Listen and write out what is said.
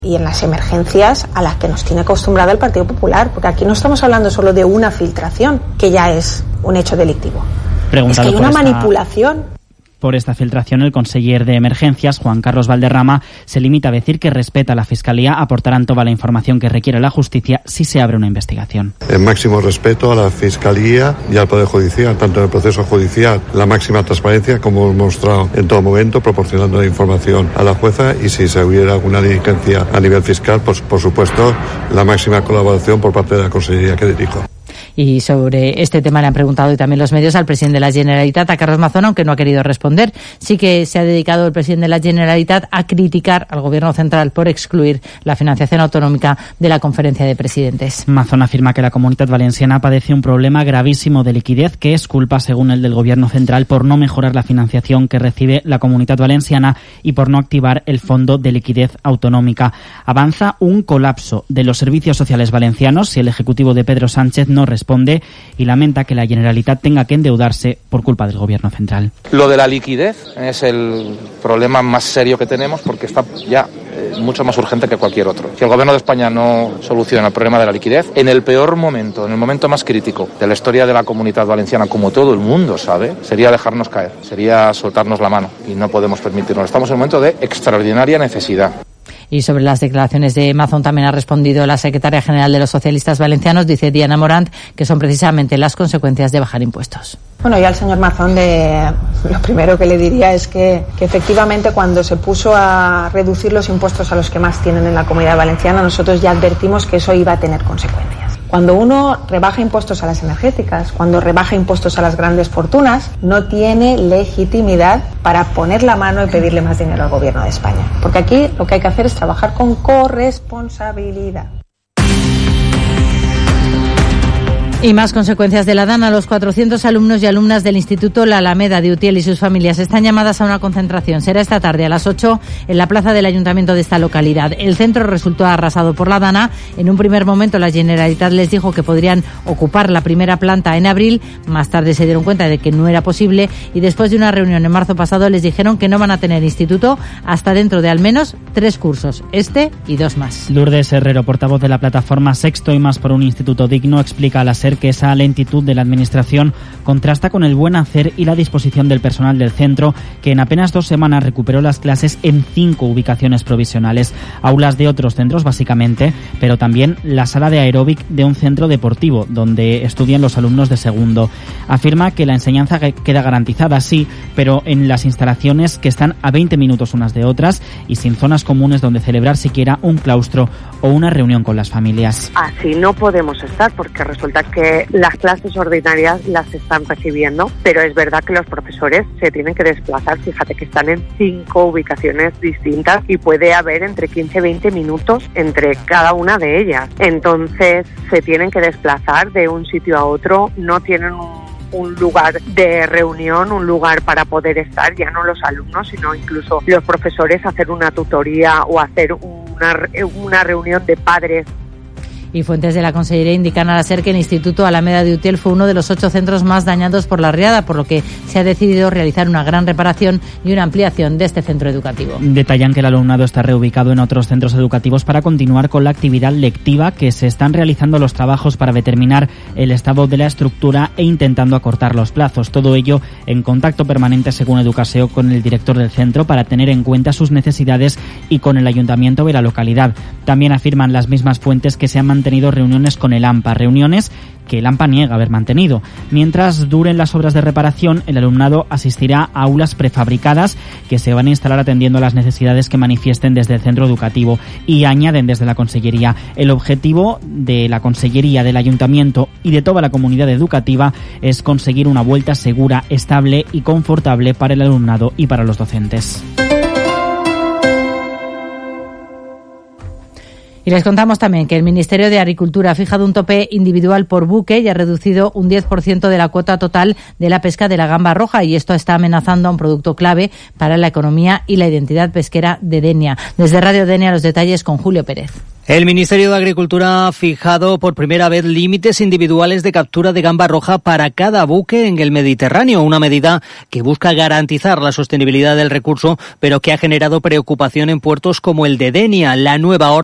Y en las emergencias a las que nos tiene acostumbrado el Partido Popular, porque aquí no estamos hablando solo de una filtración, que ya es un hecho delictivo. Es que hay una manipulación. Por esta filtración, el conseller de Emergencias, Juan Carlos Valderrama, se limita a decir que respeta a la Fiscalía, aportarán toda la información que requiere la justicia si se abre una investigación. El máximo respeto a la Fiscalía y al Poder Judicial, tanto en el proceso judicial, la máxima transparencia, como hemos mostrado en todo momento, proporcionando la información a la jueza, y si se hubiera alguna diligencia a nivel fiscal, pues por supuesto, la máxima colaboración por parte de la Consellería que dirijo. Y sobre este tema le han preguntado y también los medios al presidente de la Generalitat, a Carlos Mazón, aunque no ha querido responder. Sí que se ha dedicado el presidente de la Generalitat a criticar al Gobierno central por excluir la financiación autonómica de la Conferencia de Presidentes. Mazón afirma que la Comunitat Valenciana padece un problema gravísimo de liquidez, que es culpa, según el del Gobierno central, por no mejorar la financiación que recibe la Comunitat Valenciana y por no activar el Fondo de Liquidez Autonómica. Avanza un colapso de los servicios sociales valencianos si el Ejecutivo de Pedro Sánchez no responde, y lamenta que la Generalitat tenga que endeudarse por culpa del Gobierno central. Lo de la liquidez es el problema más serio que tenemos, porque está ya mucho más urgente que cualquier otro. Si el Gobierno de España no soluciona el problema de la liquidez, en el peor momento, en el momento más crítico de la historia de la Comunitat Valenciana, como todo el mundo sabe, sería dejarnos caer, sería soltarnos la mano, y no podemos permitirnos. Estamos en un momento de extraordinaria necesidad. Y sobre las declaraciones de Mazón también ha respondido la secretaria general de los socialistas valencianos, dice Diana Morant, que son precisamente las consecuencias de bajar impuestos. Bueno, yo al señor Mazón lo primero que le diría es que efectivamente cuando se puso a reducir los impuestos a los que más tienen en la Comunidad Valenciana, nosotros ya advertimos que eso iba a tener consecuencias. Cuando uno rebaja impuestos a las energéticas, cuando rebaja impuestos a las grandes fortunas, no tiene legitimidad para poner la mano y pedirle más dinero al Gobierno de España. Porque aquí lo que hay que hacer es trabajar con corresponsabilidad. Y más consecuencias de la DANA. Los 400 alumnos y alumnas del Instituto La Alameda de Utiel y sus familias están llamadas a una concentración. Será esta tarde a las 8 en la plaza del ayuntamiento de esta localidad. El centro resultó arrasado por la DANA. En un primer momento la Generalitat les dijo que podrían ocupar la primera planta en abril. Más tarde se dieron cuenta de que no era posible y después de una reunión en marzo pasado les dijeron que no van a tener instituto hasta dentro de al menos 3 cursos, este y 2 más. Lourdes Herrero, portavoz de la plataforma Sexto y Más por un Instituto Digno, explica a la SER que esa lentitud de la Administración contrasta con el buen hacer y la disposición del personal del centro, que en apenas 2 semanas recuperó las clases en 5 ubicaciones provisionales, aulas de otros centros básicamente, pero también la sala de aeróbic de un centro deportivo donde estudian los alumnos de segundo. Afirma que la enseñanza queda garantizada, sí, pero en las instalaciones que están a 20 minutos unas de otras y sin zonas comunes donde celebrar siquiera un claustro o una reunión con las familias. Así no podemos estar, porque resulta que las clases ordinarias las están recibiendo, pero es verdad que los profesores se tienen que desplazar. Fíjate que están en 5 ubicaciones distintas y puede haber entre 15 y 20 minutos entre cada una de ellas. Entonces se tienen que desplazar de un sitio a otro, no tienen un lugar de reunión, un lugar para poder estar, ya no los alumnos, sino incluso los profesores, hacer una tutoría o hacer una reunión de padres. Y fuentes de la Consellería indican a la SER que el Instituto Alameda de Utiel fue uno de los 8 centros más dañados por la riada, por lo que se ha decidido realizar una gran reparación y una ampliación de este centro educativo. Detallan que el alumnado está reubicado en otros centros educativos para continuar con la actividad lectiva, que se están realizando los trabajos para determinar el estado de la estructura e intentando acortar los plazos. Todo ello en contacto permanente, según Educaseo, con el director del centro para tener en cuenta sus necesidades y con el ayuntamiento de la localidad. También afirman las mismas fuentes que se han mantenido reuniones con el AMPA, reuniones que el AMPA niega haber mantenido. Mientras duren las obras de reparación, el alumnado asistirá a aulas prefabricadas que se van a instalar atendiendo a las necesidades que manifiesten desde el centro educativo. Y añaden desde la Consellería, el objetivo de la Consellería, del Ayuntamiento y de toda la comunidad educativa es conseguir una vuelta segura, estable y confortable para el alumnado y para los docentes. Y les contamos también que el Ministerio de Agricultura ha fijado un tope individual por buque y ha reducido un 10% de la cuota total de la pesca de la gamba roja, y esto está amenazando a un producto clave para la economía y la identidad pesquera de Denia. Desde Radio Denia los detalles con Julio Pérez. El Ministerio de Agricultura ha fijado por primera vez límites individuales de captura de gamba roja para cada buque en el Mediterráneo, una medida que busca garantizar la sostenibilidad del recurso, pero que ha generado preocupación en puertos como el de Denia. La nueva